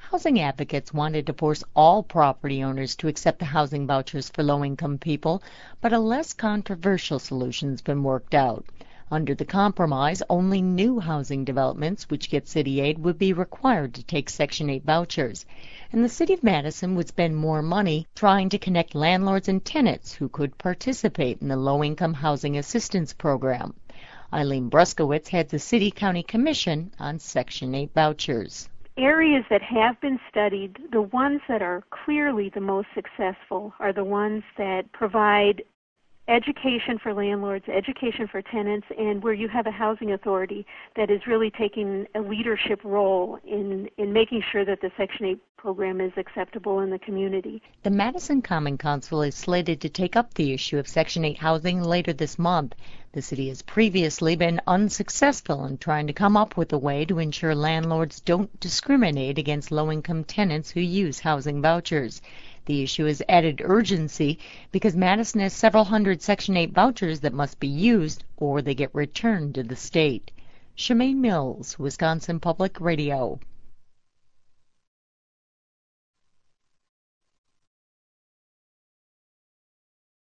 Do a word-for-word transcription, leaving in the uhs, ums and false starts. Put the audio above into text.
Housing advocates wanted to force all property owners to accept the housing vouchers for low-income people, but a less controversial solution has been worked out. Under the compromise, only new housing developments which get city aid would be required to take Section eight vouchers. And the City of Madison would spend more money trying to connect landlords and tenants who could participate in the Low-Income Housing Assistance Program. Eileen Bruskowitz heads the City County Commission on Section eight vouchers. Areas that have been studied, the ones that are clearly the most successful are the ones that provide education for landlords, education for tenants, and where you have a housing authority that is really taking a leadership role in, in making sure that the Section eight program is acceptable in the community. The Madison Common Council is slated to take up the issue of Section eight housing later this month. The city has previously been unsuccessful in trying to come up with a way to ensure landlords don't discriminate against low-income tenants who use housing vouchers. The issue has added urgency because Madison has several hundred Section eight vouchers that must be used or they get returned to the state. Shemaine Mills, Wisconsin Public Radio.